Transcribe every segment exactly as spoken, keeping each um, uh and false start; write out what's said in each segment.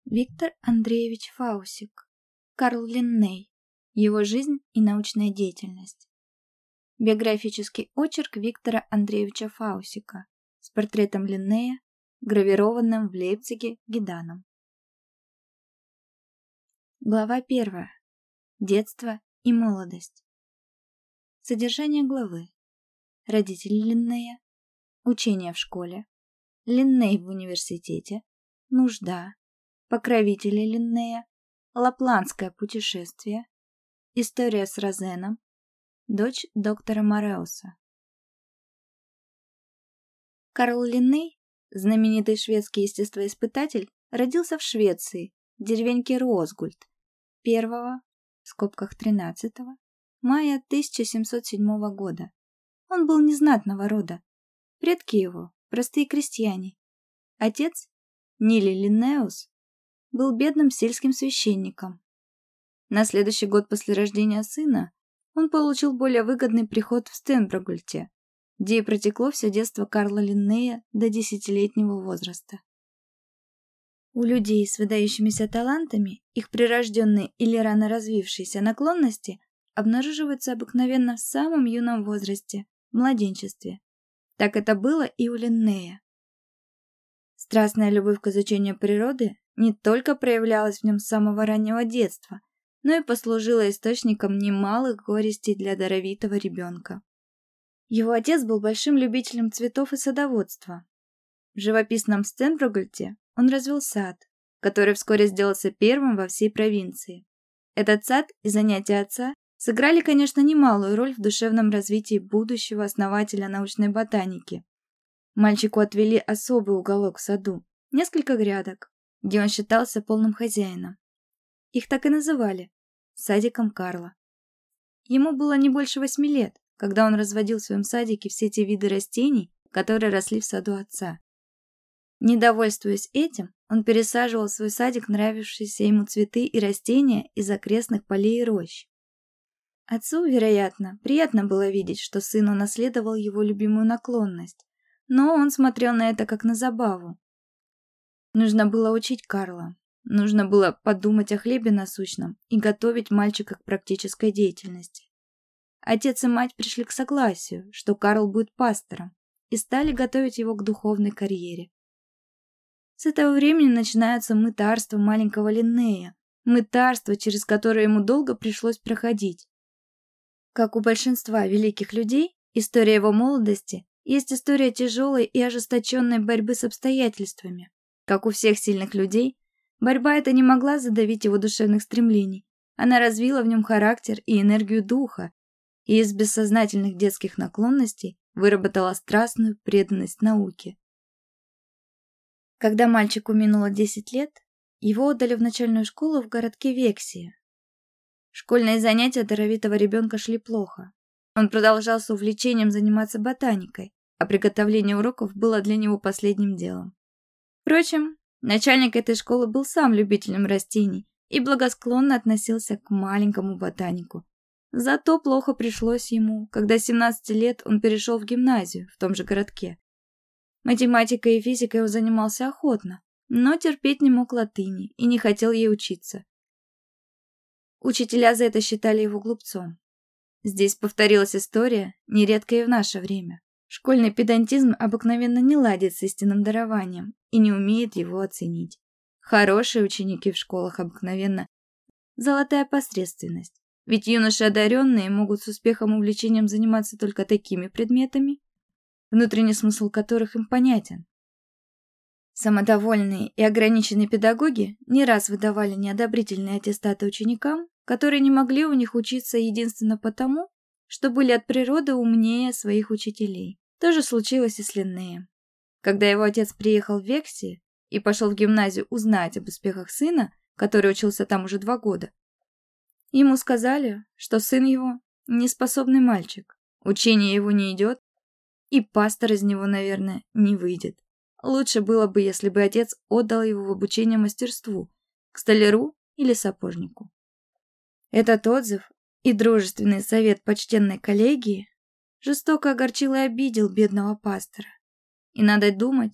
Виктор Андреевич Фаусик. Карл Линней. Его жизнь и научная деятельность. Биографический очерк Виктора Андреевича Фаусика с портретом Линнея, гравированным в Лейпциге Геданом. Глава первая. Детство и молодость. Содержание главы. Родители Линнея. Учение в школе. Линней в университете. Нужда. Покровители Линнея. Лапландское путешествие. История с Розеном. Дочь доктора Мореуса. Карл Линней, знаменитый шведский естествоиспытатель, родился в Швеции, в деревеньке Росгульд, первого, в скобках тринадцатого, мая тысяча семьсот седьмого года. Он был незнатного рода. Предки его – простые крестьяне. Отец, Нили Линнеус, был бедным сельским священником. На следующий год после рождения сына он получил более выгодный приход в Стенброгульте, где и протекло все детство Карла Линнея до десятилетнего возраста. У людей с выдающимися талантами их прирожденные или рано развившиеся наклонности обнаруживаются обыкновенно в самом юном возрасте, в младенчестве. Так это было и у Линнея. Страстная любовь к изучению природы не только проявлялась в нем с самого раннего детства, но и послужила источником немалых горестей для даровитого ребенка. Его отец был большим любителем цветов и садоводства. В живописном Стенброгульте он развел сад, который вскоре сделался первым во всей провинции. Этот сад и занятия отца сыграли, конечно, немалую роль в душевном развитии будущего основателя научной ботаники. Мальчику отвели особый уголок в саду, несколько грядок, где он считался полным хозяином. Их так и называли – садиком Карла. Ему было не больше восьми лет, когда он разводил в своем садике все те виды растений, которые росли в саду отца. Недовольствуясь этим, он пересаживал в свой садик нравившиеся ему цветы и растения из окрестных полей и рощ. Отцу, вероятно, приятно было видеть, что сын унаследовал его любимую наклонность, но он смотрел на это как на забаву. Нужно было учить Карла. Нужно было подумать о хлебе насущном и готовить мальчика к практической деятельности. Отец и мать пришли к согласию, что Карл будет пастором, и стали готовить его к духовной карьере. С этого времени начинается мытарство маленького Линнея, мытарство, через которое ему долго пришлось проходить. Как у большинства великих людей, история его молодости есть история тяжелой и ожесточенной борьбы с обстоятельствами. Как у всех сильных людей, борьба эта не могла задавить его душевных стремлений. Она развила в нем характер и энергию духа, и из бессознательных детских наклонностей выработала страстную преданность науке. Когда мальчику минуло десять лет, его отдали в начальную школу в городке Вексия. Школьные занятия даровитого ребенка шли плохо. Он продолжал с увлечением заниматься ботаникой, а приготовление уроков было для него последним делом. Впрочем, начальник этой школы был сам любителем растений и благосклонно относился к маленькому ботанику. Зато плохо пришлось ему, когда с семнадцати лет он перешел в гимназию в том же городке. Математикой и физикой он занимался охотно, но терпеть не мог латыни и не хотел ей учиться. Учителя за это считали его глупцом. Здесь повторилась история, нередко и в наше время. Школьный педантизм обыкновенно не ладит с истинным дарованием и не умеет его оценить. Хорошие ученики в школах обыкновенно золотая посредственность, ведь юноши одаренные могут с успехом и увлечением заниматься только такими предметами, внутренний смысл которых им понятен. Самодовольные и ограниченные педагоги не раз выдавали неодобрительные аттестаты ученикам, которые не могли у них учиться единственно потому, что были от природы умнее своих учителей. То же случилось и с Линнеем. Когда его отец приехал в Вексию и пошел в гимназию узнать об успехах сына, который учился там уже два года, ему сказали, что сын его неспособный мальчик, учение его не идет, и пастор из него, наверное, не выйдет. Лучше было бы, если бы отец отдал его в обучение мастерству, к столяру или сапожнику. Этот отзыв и дружественный совет почтенной коллегии жестоко огорчил и обидел бедного пастора. И надо думать,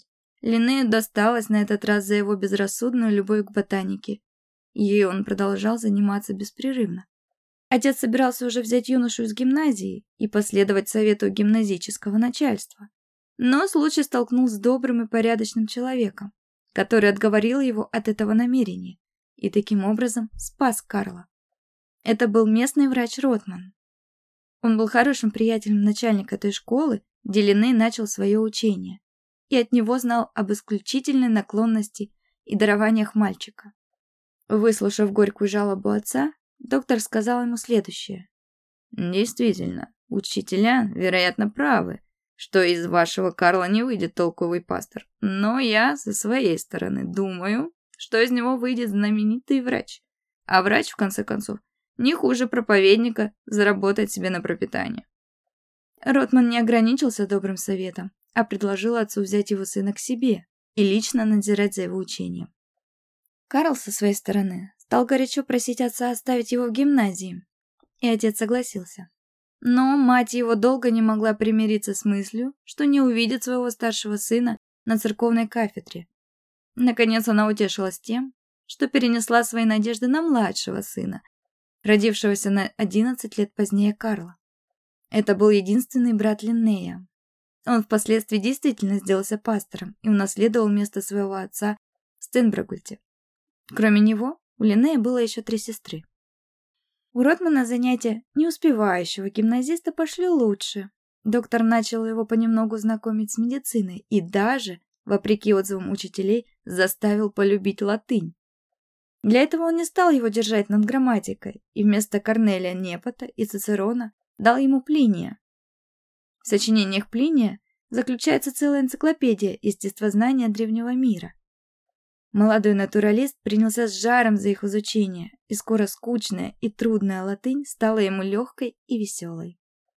Линнею досталось на этот раз за его безрассудную любовь к ботанике. Ей он продолжал заниматься беспрерывно. Отец собирался уже взять юношу из гимназии и последовать совету гимназического начальства. Но случай столкнул с добрым и порядочным человеком, который отговорил его от этого намерения и таким образом спас Карла. Это был местный врач Ротман. Он был хорошим приятелем начальника той школы, где Линней начал свое учение, и от него знал об исключительной наклонности и дарованиях мальчика. Выслушав горькую жалобу отца, доктор сказал ему следующее. «Действительно, учителя, вероятно, правы, что из вашего Карла не выйдет толковый пастор, но я, со своей стороны, думаю, что из него выйдет знаменитый врач, а врач, в конце концов, не хуже проповедника заработать себе на пропитание». Ротман не ограничился добрым советом, а предложил отцу взять его сына к себе и лично надзирать за его учением. Карл, со своей стороны, стал горячо просить отца оставить его в гимназии, и отец согласился. Но мать его долго не могла примириться с мыслью, что не увидит своего старшего сына на церковной кафедре. Наконец она утешилась тем, что перенесла свои надежды на младшего сына, родившегося на одиннадцать лет позднее Карла. Это был единственный брат Линнея. Он впоследствии действительно сделался пастором и унаследовал место своего отца в Стенбрагульте. Кроме него, у Линнея было еще три сестры. У Ротмана занятия неуспевающего гимназиста пошли лучше. Доктор начал его понемногу знакомить с медициной и даже, вопреки отзывам учителей, заставил полюбить латынь. Для этого он не стал его держать над грамматикой и вместо Корнелия Непота и Цицерона дал ему Плиния. В сочинениях Плиния заключается целая энциклопедия естествознания древнего мира. Молодой натуралист принялся с жаром за их изучение, и скоро скучная и трудная латынь стала ему легкой и веселой.